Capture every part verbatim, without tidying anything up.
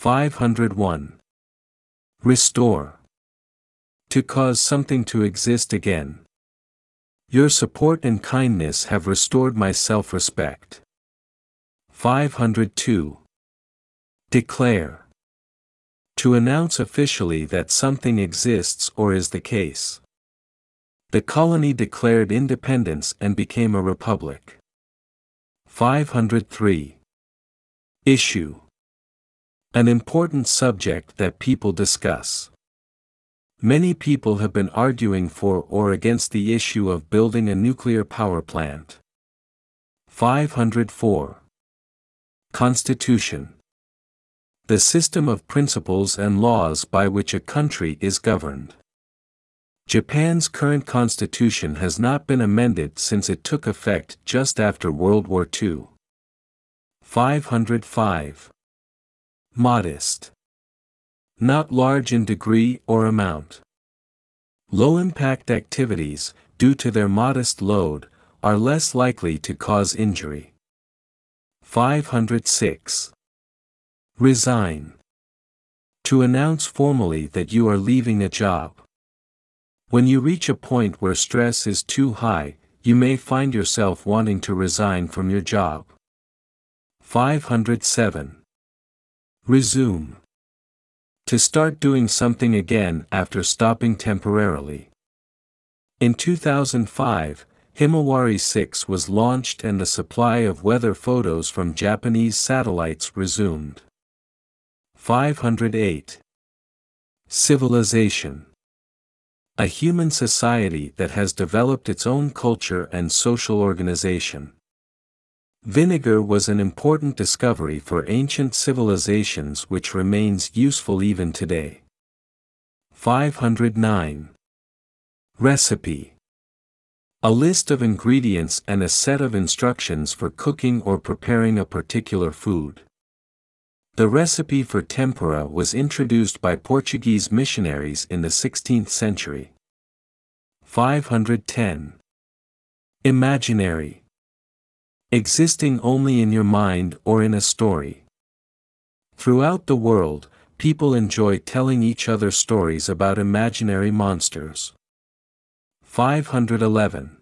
five hundred one. Restore. To cause something to exist again. Your support and kindness have restored my self-respect. five hundred two. Declare. To announce officially that something exists or is the case. The colony declared independence and became a republic. five hundred three. Issue. An important subject that people discuss. Many people have been arguing for or against the issue of building a nuclear power plant. five hundred four. Constitution. The system of principles and laws by which a country is governed. Japan's current constitution has not been amended since it took effect just after World War Two. five hundred five. Modest. Not large in degree or amount. Low-impact activities, due to their modest load, are less likely to cause injury. five hundred six. Resign. To announce formally that you are leaving a job. When you reach a point where stress is too high, you may find yourself wanting to resign from your job. five hundred seven. Resume. To start doing something again after stopping temporarily. In two thousand five, Himawari six was launched and the supply of weather photos from Japanese satellites resumed. five hundred eight. Civilization. A human society that has developed its own culture and social organization. Vinegar was an important discovery for ancient civilizations which remains useful even today. five hundred nine. Recipe. A list of ingredients and a set of instructions for cooking or preparing a particular food. The recipe for tempura was introduced by Portuguese missionaries in the sixteenth century. five hundred ten. Imaginary. Existing only in your mind or in a story. Throughout the world, people enjoy telling each other stories about imaginary monsters. five hundred eleven.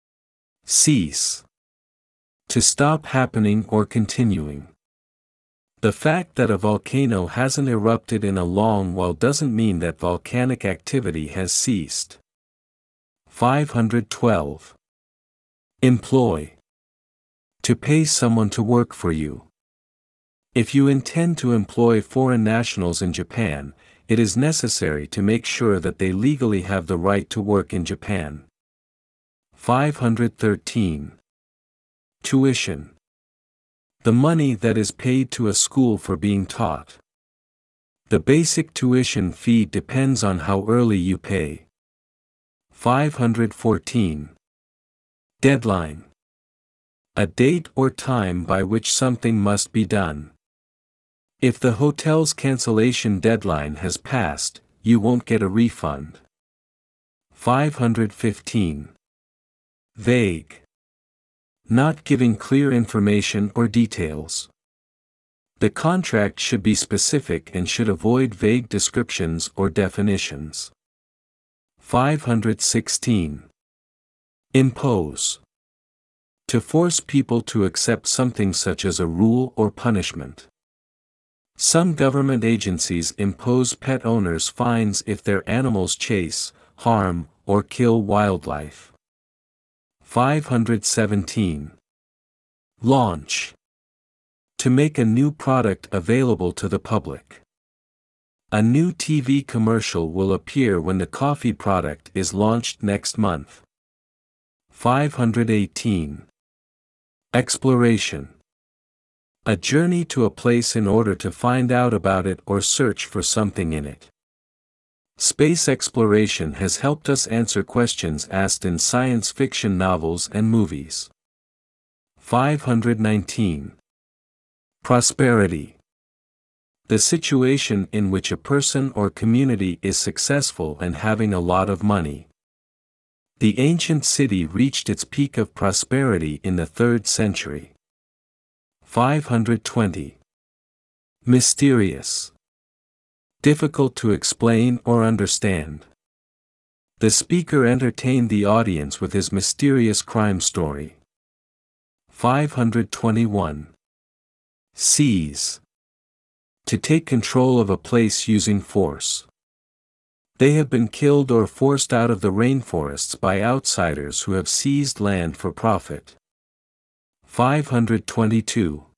Cease. To stop happening or continuing. The fact that a volcano hasn't erupted in a long while doesn't mean that volcanic activity has ceased. five hundred twelve. Employ. To pay someone to work for you. If you intend to employ foreign nationals in Japan, it is necessary to make sure that they legally have the right to work in Japan. five hundred thirteen. Tuition. The money that is paid to a school for being taught. The basic tuition fee depends on how early you pay. five hundred fourteen. Deadline. A date or time by which something must be done. If the hotel's cancellation deadline has passed, you won't get a refund. five hundred fifteen. Vague. Not giving clear information or details. The contract should be specific and should avoid vague descriptions or definitions. five hundred sixteen. Impose. To force people to accept something such as a rule or punishment. Some government agencies impose pet owners fines if their animals chase, harm, or kill wildlife. five hundred seventeen. Launch. To make a new product available to the public. A new T V commercial will appear when the coffee product is launched next month. five hundred eighteen. Exploration. A journey to a place in order to find out about it or search for something in it. Space exploration has helped us answer questions asked in science fiction novels and movies. five hundred nineteen. Prosperity. The situation in which a person or community is successful and having a lot of money. The ancient city reached its peak of prosperity in the third century. five hundred twenty. Mysterious. Difficult to explain or understand. The speaker entertained the audience with his mysterious crime story. five hundred twenty-one. Seize. To take control of a place using force. They have been killed or forced out of the rainforests by outsiders who have seized land for profit. five hundred twenty-two.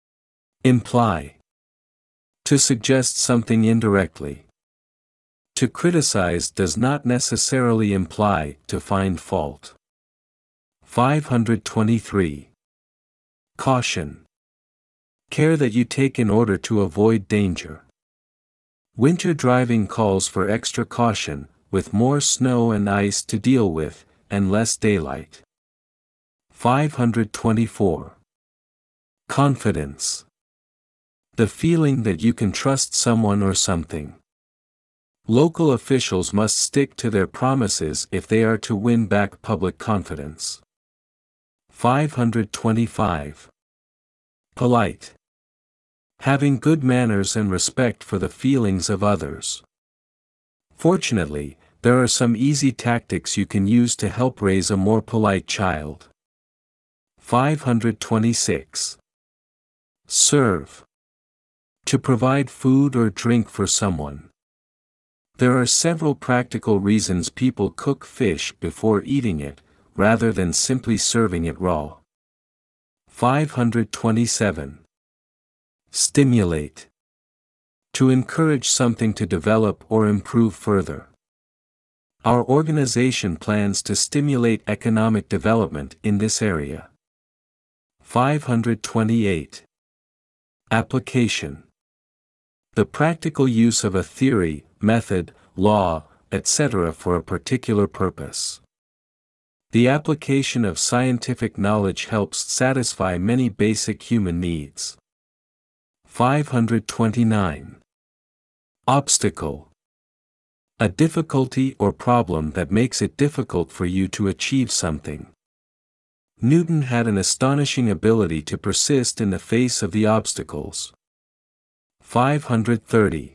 Imply. To suggest something indirectly. To criticize does not necessarily imply to find fault. five hundred twenty-three. Caution. Care that you take in order to avoid danger. Winter driving calls for extra caution, with more snow and ice to deal with, and less daylight. five hundred twenty-four. Confidence. The feeling that you can trust someone or something. Local officials must stick to their promises if they are to win back public confidence. five hundred twenty-five. Polite. Having good manners and respect for the feelings of others. Fortunately, there are some easy tactics you can use to help raise a more polite child. five hundred twenty-six. Serve. To provide food or drink for someone. There are several practical reasons people cook fish before eating it, rather than simply serving it raw. five hundred twenty-seven. Stimulate. To encourage something to develop or improve further. Our organization plans to stimulate economic development in this area. five hundred twenty-eight. Application. The practical use of a theory, method, law, et cetera for a particular purpose. The application of scientific knowledge helps satisfy many basic human needs. five hundred twenty-nine. Obstacle. A difficulty or problem that makes it difficult for you to achieve something. Newton had an astonishing ability to persist in the face of the obstacles. five hundred thirty.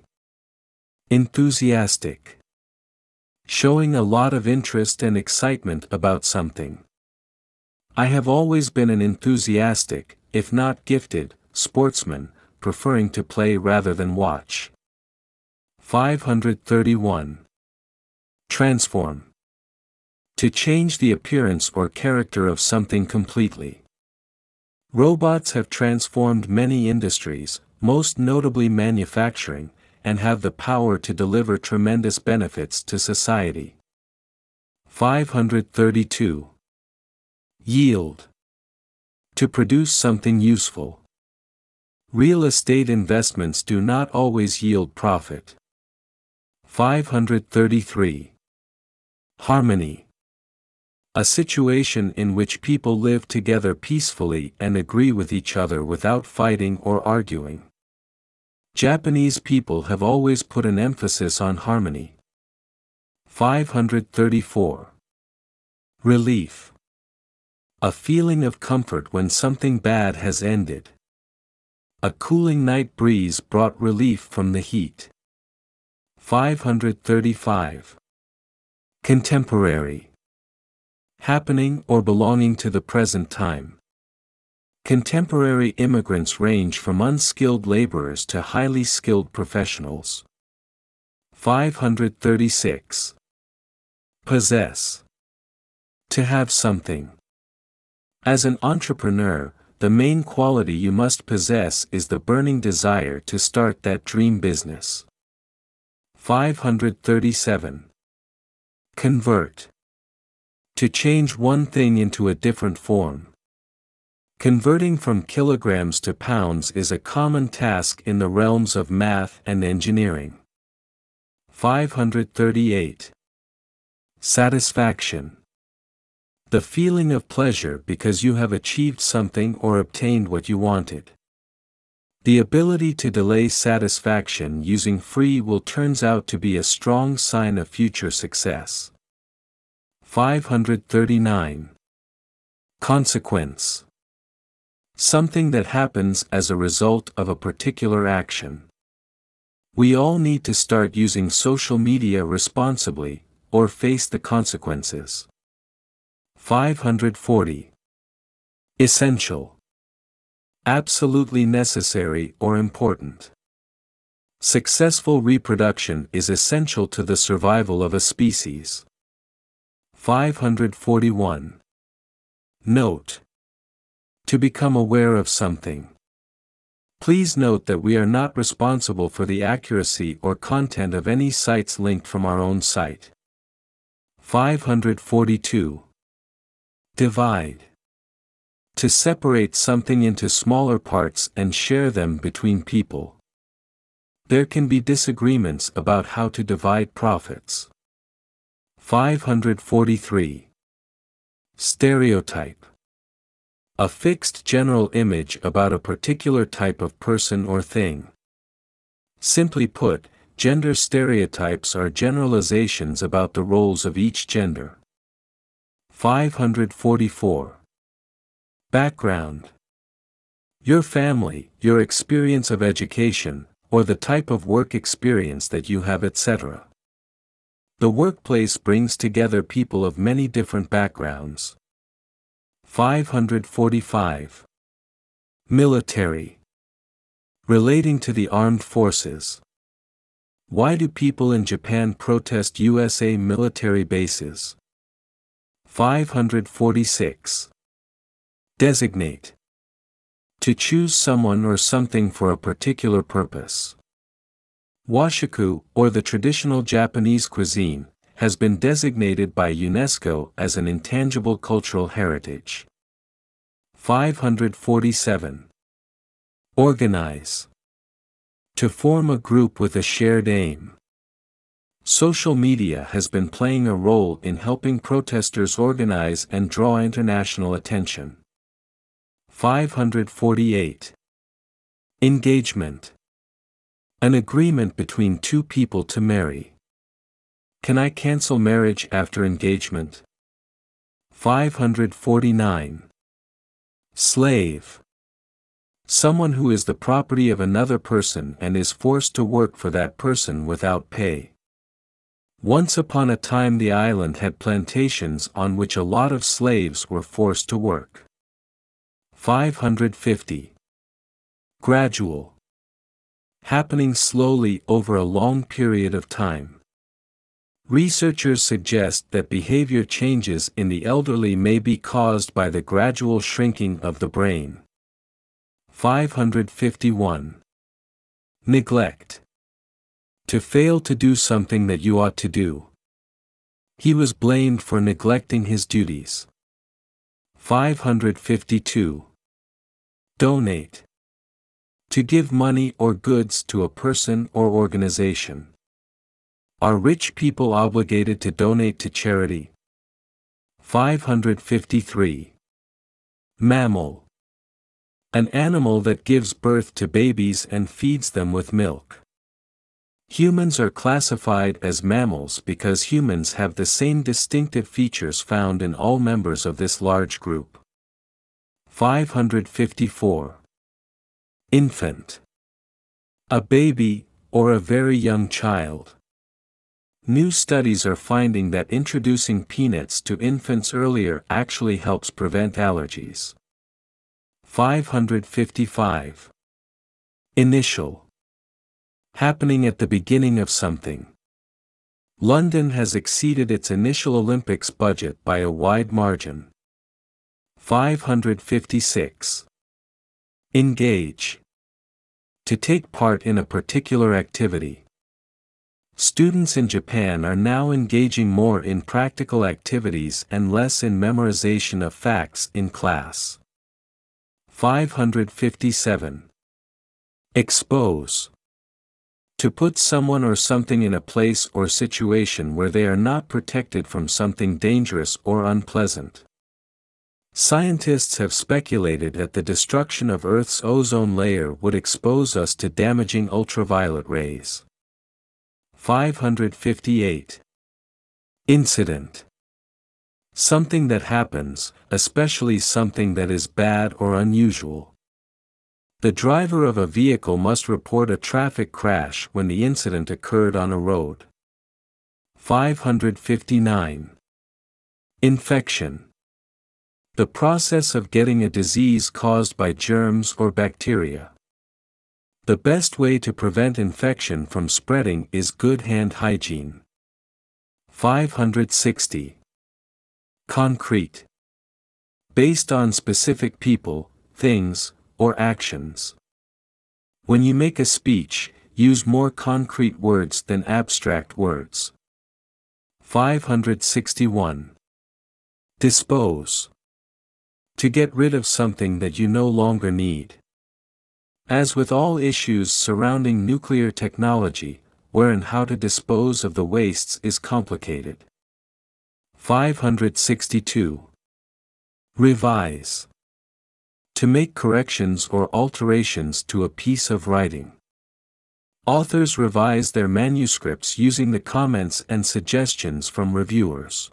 Enthusiastic. Showing a lot of interest and excitement about something. I have always been an enthusiastic, if not gifted, sportsman, preferring to play rather than watch. five hundred thirty-one. Transform. To change the appearance or character of something completely. Robots have transformed many industries, most notably manufacturing, and have the power to deliver tremendous benefits to society. five hundred thirty-two. Yield. To produce something useful. Real estate investments do not always yield profit. five hundred thirty-three. Harmony. A situation in which people live together peacefully and agree with each other without fighting or arguing. Japanese people have always put an emphasis on harmony. five hundred thirty-four. Relief. A feeling of comfort when something bad has ended. A cooling night breeze brought relief from the heat. five hundred thirty-five. Contemporary. Happening or belonging to the present time. Contemporary immigrants range from unskilled laborers to highly skilled professionals. five hundred thirty-six. Possess. To have something. As an entrepreneur, the main quality you must possess is the burning desire to start that dream business. five hundred thirty-seven. Convert. To change one thing into a different form. Converting from kilograms to pounds is a common task in the realms of math and engineering. five hundred thirty-eight. Satisfaction. The feeling of pleasure because you have achieved something or obtained what you wanted. The ability to delay satisfaction using free will turns out to be a strong sign of future success. five hundred thirty-nine. Consequence. Something that happens as a result of a particular action. We all need to start using social media responsibly, or face the consequences. five hundred forty. Essential. Absolutely necessary or important. Successful reproduction is essential to the survival of a species. five hundred forty-one. Note. To become aware of something. Please note that we are not responsible for the accuracy or content of any sites linked from our own site. five hundred forty-two. Divide. To separate something into smaller parts and share them between people. There can be disagreements about how to divide profits. five hundred forty-three. Stereotype. A fixed general image about a particular type of person or thing. Simply put, gender stereotypes are generalizations about the roles of each gender. five hundred forty-four. Background. Your family, your experience of education, or the type of work experience that you have, et cetera. The workplace brings together people of many different backgrounds. five hundred forty-five. Military. Relating to the armed forces. Why do people in Japan protest U S A military bases? five hundred forty-six. Designate. To choose someone or something for a particular purpose. Washiku, or the traditional Japanese cuisine, has been designated by UNESCO as an intangible cultural heritage. five hundred forty-seven. Organize. To form a group with a shared aim. Social media has been playing a role in helping protesters organize and draw international attention. five hundred forty-eight. Engagement. An agreement between two people to marry. Can I cancel marriage after engagement? five hundred forty-nine. Slave. Someone who is the property of another person and is forced to work for that person without pay. Once upon a time the island had plantations on which a lot of slaves were forced to work. five hundred fifty. Gradual. Happening slowly over a long period of time. Researchers suggest that behavior changes in the elderly may be caused by the gradual shrinking of the brain. five hundred fifty-one. Neglect. To fail to do something that you ought to do. He was blamed for neglecting his duties. five hundred fifty-two. Donate. To give money or goods to a person or organization. Are rich people obligated to donate to charity? five hundred fifty-three. Mammal. An animal that gives birth to babies and feeds them with milk. Humans are classified as mammals because humans have the same distinctive features found in all members of this large group. five hundred fifty-four. Infant. A baby, or a very young child. New studies are finding that introducing peanuts to infants earlier actually helps prevent allergies. five hundred fifty-five. Initial. Happening at the beginning of something. London has exceeded its initial Olympics budget by a wide margin. five hundred fifty-six. Engage. To take part in a particular activity. Students in Japan are now engaging more in practical activities and less in memorization of facts in class. five hundred fifty-seven. Expose. To put someone or something in a place or situation where they are not protected from something dangerous or unpleasant. Scientists have speculated that the destruction of Earth's ozone layer would expose us to damaging ultraviolet rays. five hundred fifty-eight. Incident. Something that happens, especially something that is bad or unusual. The driver of a vehicle must report a traffic crash when the incident occurred on a road. five hundred fifty-nine. Infection. The process of getting a disease caused by germs or bacteria. The best way to prevent infection from spreading is good hand hygiene. five hundred sixty. Concrete. Based on specific people, things, or actions. When you make a speech, use more concrete words than abstract words. five hundred sixty-one. Dispose. To get rid of something that you no longer need. As with all issues surrounding nuclear technology, where and how to dispose of the wastes is complicated. five hundred sixty-two. Revise. To make corrections or alterations to a piece of writing. Authors revise their manuscripts using the comments and suggestions from reviewers.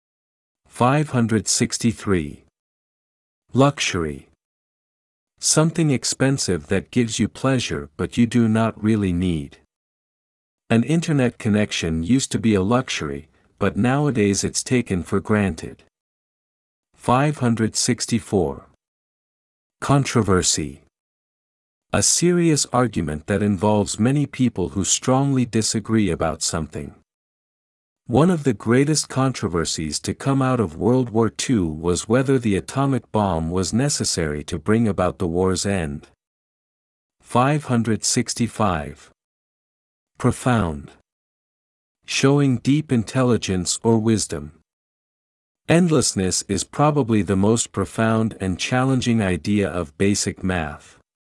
five hundred sixty-three. Luxury. Something expensive that gives you pleasure but you do not really need. An internet connection used to be a luxury, but nowadays it's taken for granted. five hundred sixty-four. Controversy. A serious argument that involves many people who strongly disagree about something. One of the greatest controversies to come out of World War Two was whether the atomic bomb was necessary to bring about the war's end. five hundred sixty-five. Profound. Showing deep intelligence or wisdom. Endlessness is probably the most profound and challenging idea of basic math.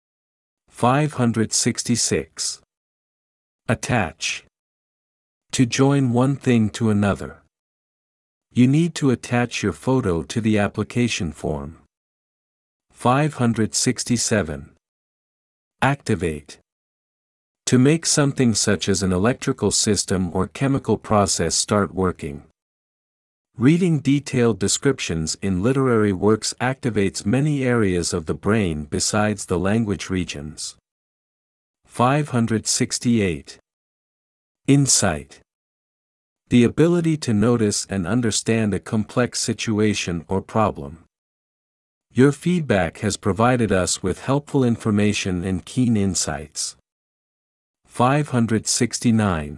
five hundred sixty-six. Attach. To join one thing to another. You need to attach your photo to the application form. five hundred sixty-seven. Activate. To make something such as an electrical system or chemical process start working. Reading detailed descriptions in literary works activates many areas of the brain besides the language regions. five hundred sixty-eight. Insight. The ability to notice and understand a complex situation or problem. Your feedback has provided us with helpful information and keen insights. five hundred sixty-nine.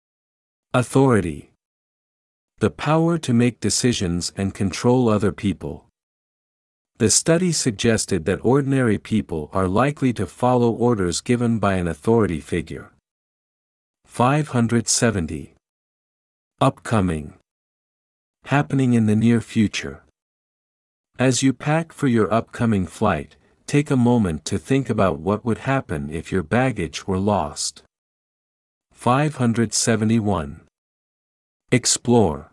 Authority. The power to make decisions and control other people. The study suggested that ordinary people are likely to follow orders given by an authority figure. five hundred seventy. Upcoming. Happening in the near future. As you pack for your upcoming flight, take a moment to think about what would happen if your baggage were lost. five hundred seventy-one. Explore.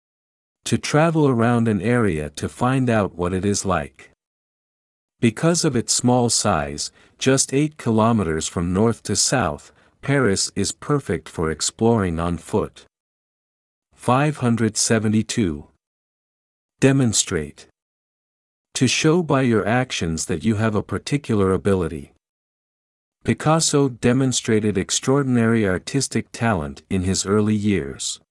To travel around an area to find out what it is like. Because of its small size, just eight kilometers from north to south, Paris is perfect for exploring on foot. five hundred seventy-two. Demonstrate. To show by your actions that you have a particular ability. Picasso demonstrated extraordinary artistic talent in his early years.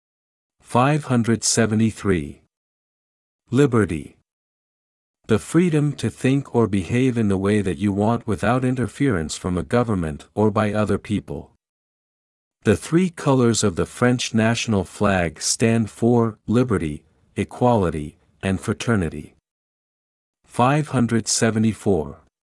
five hundred seventy-three. Liberty. The freedom to think or behave in the way that you want without interference from a government or by other people. The three colors of the French national flag stand for liberty, equality, and fraternity. five hundred seventy-four.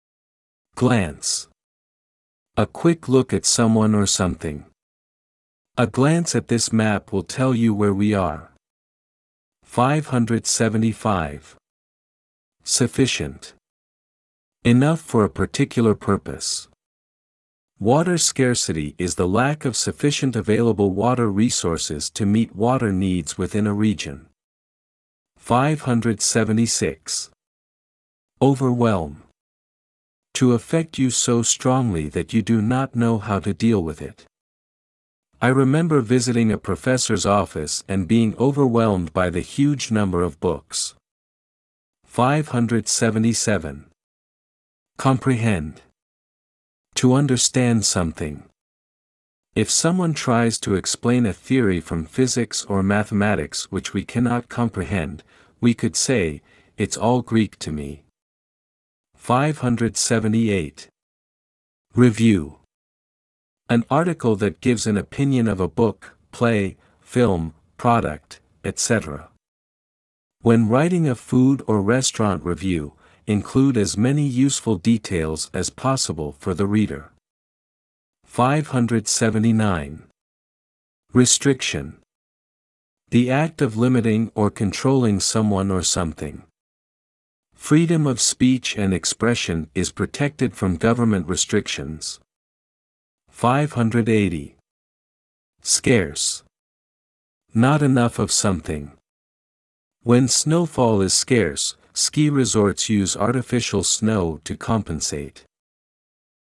Glance. A quick look at someone or something. A glance at this map will tell you where we are. five hundred seventy-five. Sufficient. Enough for a particular purpose. Water scarcity is the lack of sufficient available water resources to meet water needs within a region. five hundred seventy-six. Overwhelm. To affect you so strongly that you do not know how to deal with it. I remember visiting a professor's office and being overwhelmed by the huge number of books. five hundred seventy-seven. Comprehend. To understand something. If someone tries to explain a theory from physics or mathematics which we cannot comprehend, we could say, "It's all Greek to me." five hundred seventy-eight. Review. An article that gives an opinion of a book, play, film, product, et cetera. When writing a food or restaurant review, include as many useful details as possible for the reader. five hundred seventy-nine. Restriction. The act of limiting or controlling someone or something. Freedom of speech and expression is protected from government restrictions. five hundred eighty. Scarce. Not enough of something. When snowfall is scarce, ski resorts use artificial snow to compensate.